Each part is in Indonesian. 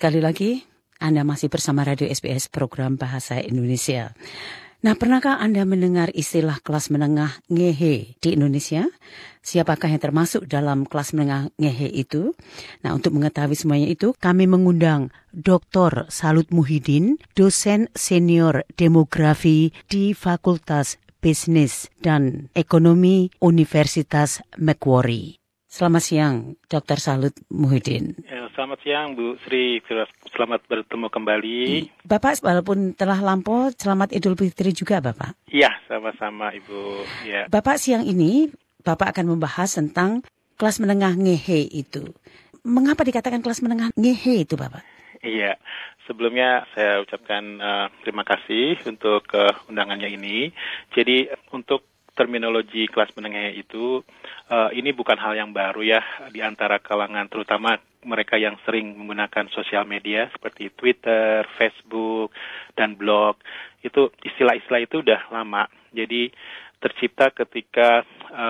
sekali lagi, Anda masih bersama Radio SBS Program Bahasa Indonesia. Nah, pernahkah Anda mendengar istilah kelas menengah ngehe di Indonesia? Siapakah yang termasuk dalam kelas menengah ngehe itu? Nah, untuk mengetahui semuanya itu, kami mengundang Dr. Salut Muhyiddin, dosen senior demografi di Fakultas Bisnis dan Ekonomi Universitas Macquarie. Selamat siang, Dr. Salut Muhyiddin. Selamat siang, Bu Sri. Selamat bertemu kembali. Bapak, walaupun telah lampau, selamat Idul Fitri juga, Bapak. Iya, sama-sama, Ibu. Ya. Bapak, siang ini, Bapak akan membahas tentang kelas menengah ngehe itu. Mengapa dikatakan kelas menengah ngehe itu, Bapak? Iya, sebelumnya saya ucapkan terima kasih untuk undangannya ini. Jadi, untuk terminologi kelas menengah itu, ini bukan hal yang baru ya di antara kalangan, terutama mereka yang sering menggunakan sosial media seperti Twitter, Facebook, dan blog. Itu istilah-istilah itu udah lama. Jadi tercipta ketika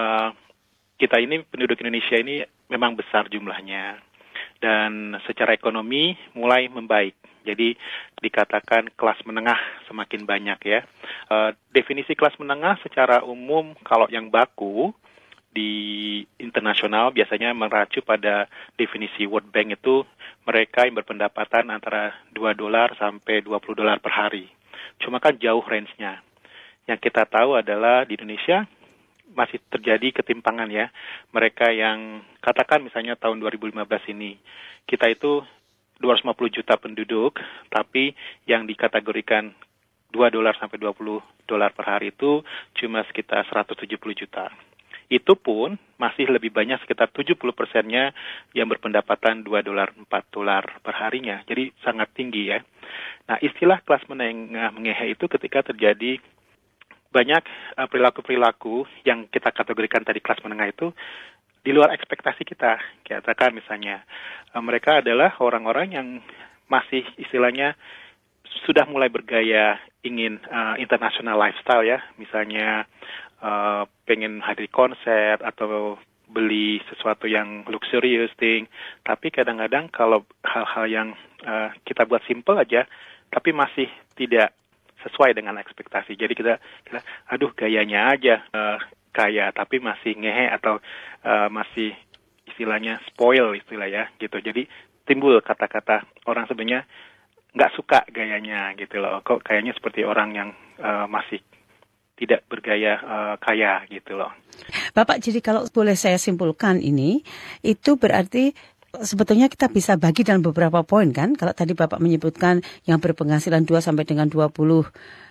kita ini, penduduk Indonesia ini memang besar jumlahnya. Dan secara ekonomi mulai membaik. Jadi dikatakan kelas menengah semakin banyak ya. Definisi kelas menengah secara umum kalau yang baku di internasional biasanya mengacu pada definisi World Bank itu mereka yang berpendapatan antara $2 sampai $20 per hari. Cuma kan jauh range-nya. Yang kita tahu adalah di Indonesia masih terjadi ketimpangan ya. Mereka yang katakan misalnya tahun 2015 ini kita itu 250 juta penduduk, tapi yang dikategorikan $2 sampai $20 per hari itu cuma sekitar 170 juta. Itu pun masih lebih banyak, sekitar 70%-nya yang berpendapatan $2, $4 per harinya. Jadi sangat tinggi ya. Nah, istilah kelas menengah ngehe itu ketika terjadi banyak perilaku-perilaku yang kita kategorikan tadi kelas menengah itu di luar ekspektasi kita. Katakan misalnya, mereka adalah orang-orang yang masih istilahnya sudah mulai bergaya ingin international lifestyle ya. Misalnya pengen hadir konser atau beli sesuatu yang luxurious thing. Tapi kadang-kadang kalau hal-hal yang kita buat simple aja, tapi masih tidak sesuai dengan ekspektasi. Jadi kita aduh gayanya aja kaya, tapi masih ngehe atau masih istilahnya spoil istilah ya gitu. Jadi timbul kata-kata orang sebenarnya nggak suka gayanya gitu loh. Kok kayaknya seperti orang yang masih tidak bergaya kaya gitu loh. Bapak, jadi kalau boleh saya simpulkan ini, itu berarti sebetulnya kita bisa bagi dalam beberapa poin kan? Kalau tadi Bapak menyebutkan yang berpenghasilan 2 sampai dengan $20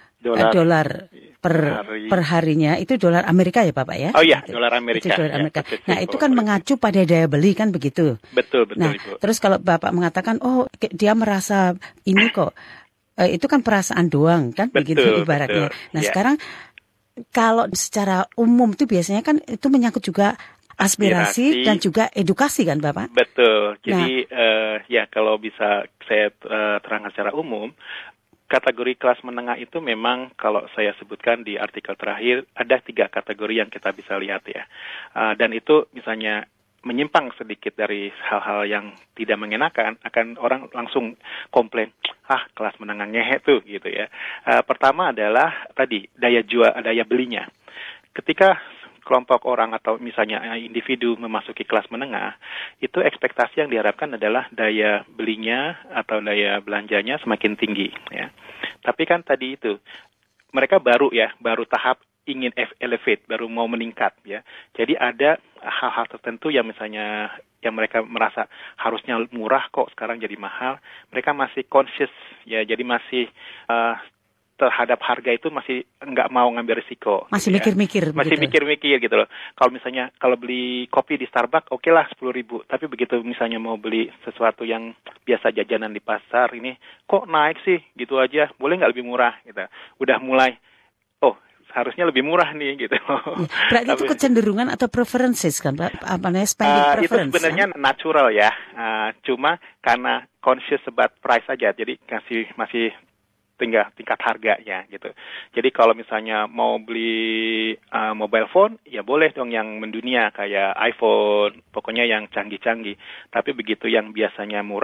per harinya, itu dolar Amerika ya Bapak ya? Oh iya, dolar Amerika. Itu dolar Amerika. Ya, nah itu kan mengacu pada daya beli kan begitu? Betul Nah, Ibu. terus kalau Bapak mengatakan, oh dia merasa ini kok, itu kan perasaan doang kan begitu ibaratnya. Nah sekarang kalau secara umum itu biasanya kan itu menyangkut juga aspirasi dan juga edukasi kan Bapak? Betul. Jadi ya kalau bisa saya terangkan secara umum, kategori kelas menengah itu memang kalau saya sebutkan di artikel terakhir ada 3 kategori yang kita bisa lihat ya. Dan itu misalnya menyimpang sedikit dari hal-hal yang tidak mengenakan, akan orang langsung komplain, kelas menengah ngehe tuh gitu ya. Pertama adalah tadi daya belinya. Ketika kelompok orang atau misalnya individu memasuki kelas menengah, itu ekspektasi yang diharapkan adalah daya belinya atau daya belanjanya semakin tinggi ya. Tapi kan tadi itu mereka baru tahap ingin elevate, baru mau meningkat ya. Jadi ada hal-hal tertentu yang misalnya yang mereka merasa harusnya murah kok sekarang jadi mahal, mereka masih conscious ya, jadi masih terhadap harga itu masih nggak mau ngambil risiko. Masih mikir-mikir. Masih mikir-mikir gitu loh. Kalau misalnya kalau beli kopi di Starbucks, oke lah 10.000. Tapi begitu misalnya mau beli sesuatu yang biasa jajanan di pasar ini, kok naik sih gitu aja? Boleh nggak lebih murah? Gitu. Udah mulai, harusnya lebih murah nih gitu. Ya, berarti itu kecenderungan atau preferences kan, apa namanya spending preference? Itu sebenarnya natural ya. Cuma karena conscious about price aja, jadi masih tingkat harganya gitu. Jadi kalau misalnya mau beli mobile phone, ya boleh dong yang mendunia kayak iPhone, pokoknya yang canggih-canggih. Tapi begitu yang biasanya murah,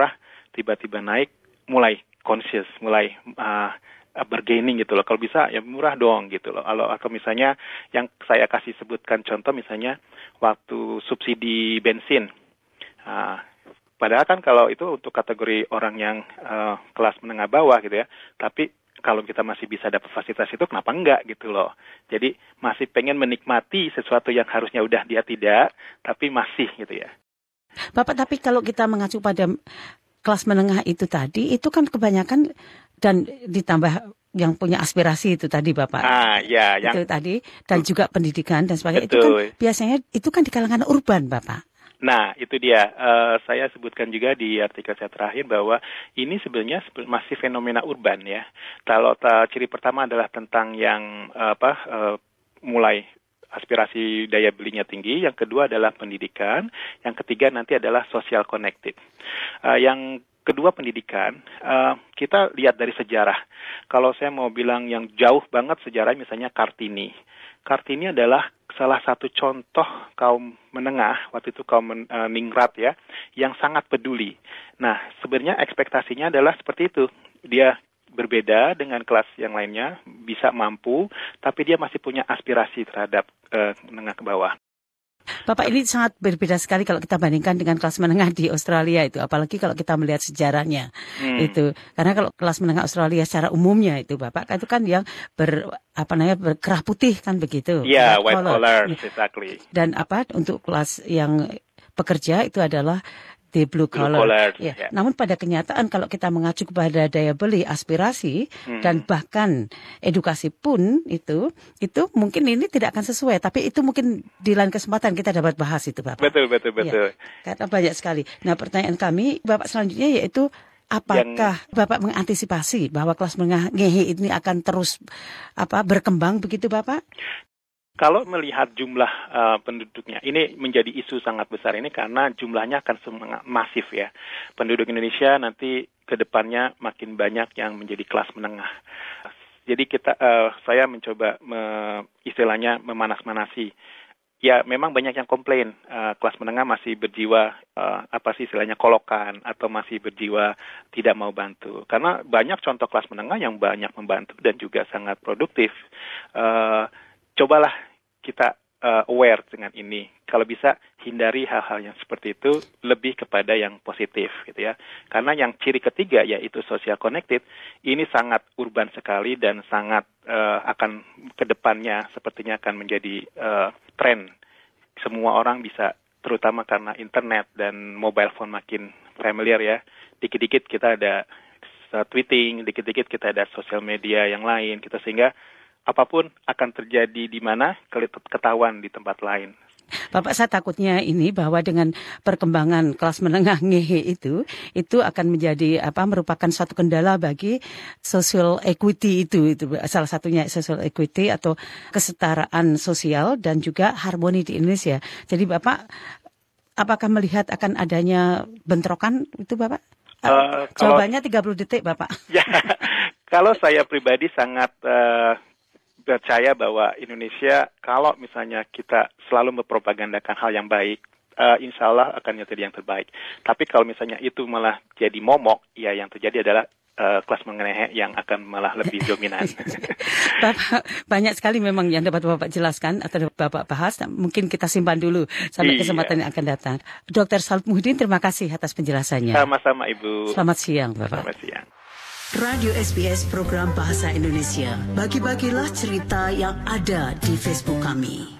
tiba-tiba naik, mulai conscious, mulai bargaining gitu loh. Kalau bisa ya murah dong gitu loh. Atau misalnya yang saya kasih sebutkan contoh misalnya waktu subsidi bensin. Padahal kan kalau itu untuk kategori orang yang kelas menengah bawah gitu ya. Tapi kalau kita masih bisa dapat fasilitas itu, kenapa enggak gitu loh. Jadi masih pengen menikmati sesuatu yang harusnya udah dia tidak, tapi masih gitu ya. Bapak, tapi kalau kita mengacu pada kelas menengah itu tadi, itu kan kebanyakan dan ditambah yang punya aspirasi itu tadi Bapak. Ya, itu tadi dan juga pendidikan dan sebagainya. Betul. Itu kan biasanya itu kan di kalangan urban Bapak. Nah, itu dia. Saya sebutkan juga di artikel saya terakhir bahwa ini sebenarnya masih fenomena urban ya. Kalau ciri pertama adalah tentang yang mulai aspirasi daya belinya tinggi. Yang kedua adalah pendidikan. Yang ketiga nanti adalah social connected. Yang kedua pendidikan, kita lihat dari sejarah. Kalau saya mau bilang yang jauh banget sejarah, misalnya Kartini. Kartini adalah salah satu contoh kaum menengah, waktu itu kaum ningrat ya, yang sangat peduli. Nah, sebenarnya ekspektasinya adalah seperti itu. Dia berbeda dengan kelas yang lainnya, bisa mampu, tapi dia masih punya aspirasi terhadap menengah ke bawah. Bapak, ini sangat berbeda sekali kalau kita bandingkan dengan kelas menengah di Australia itu, apalagi kalau kita melihat sejarahnya itu. Karena kalau kelas menengah Australia secara umumnya itu Bapak, itu kan yang berkerah putih kan begitu. Ya, white collar, exactly. Dan untuk kelas yang pekerja itu adalah the blue collar. Ya. Yeah. Namun pada kenyataan kalau kita mengacu kepada daya beli, aspirasi dan bahkan edukasi pun itu mungkin ini tidak akan sesuai. Tapi itu mungkin di lain kesempatan kita dapat bahas itu Bapak. Betul. Ya, karena banyak sekali. Nah, pertanyaan kami Bapak selanjutnya yaitu apakah Bapak mengantisipasi bahwa kelas menengah ngehe ini akan terus berkembang begitu Bapak? Kalau melihat jumlah penduduknya, ini menjadi isu sangat besar ini karena jumlahnya akan masif ya. Penduduk Indonesia nanti ke depannya makin banyak yang menjadi kelas menengah. Jadi saya mencoba istilahnya memanas-manasi. Ya memang banyak yang komplain, kelas menengah masih berjiwa, istilahnya kolokan, atau masih berjiwa tidak mau bantu. Karena banyak contoh kelas menengah yang banyak membantu dan juga sangat produktif. Cobalah kita aware dengan ini. Kalau bisa hindari hal-hal yang seperti itu, lebih kepada yang positif gitu ya. Karena yang ciri ketiga yaitu social connected, ini sangat urban sekali dan sangat akan kedepannya sepertinya akan menjadi tren. Semua orang bisa, terutama karena internet dan mobile phone makin familiar ya. Dikit-dikit kita ada tweeting, dikit-dikit kita ada sosial media yang lain, sehingga apapun akan terjadi di mana ketahuan di tempat lain. Bapak, saya takutnya ini bahwa dengan perkembangan kelas menengah ngehe itu akan menjadi merupakan suatu kendala bagi social equity itu salah satunya social equity atau kesetaraan sosial dan juga harmoni di Indonesia. Jadi Bapak, apakah melihat akan adanya bentrokan itu Bapak? Jawabannya 30 detik Bapak. Ya, kalau saya pribadi sangat percaya bahwa Indonesia kalau misalnya kita selalu mempropagandakan hal yang baik, insya Allah akan jadi yang terbaik. Tapi kalau misalnya itu malah jadi momok, ya yang terjadi adalah kelas menengah yang akan malah lebih dominan. Bapak, banyak sekali memang yang dapat Bapak jelaskan atau Bapak bahas. Mungkin kita simpan dulu sampai kesempatan yang akan datang. Dr. Salut Muhyiddin, terima kasih atas penjelasannya. Sama-sama Ibu. Selamat siang Bapak. Selamat siang. Radio SBS Program Bahasa Indonesia. Bagi-bagilah cerita yang ada di Facebook kami.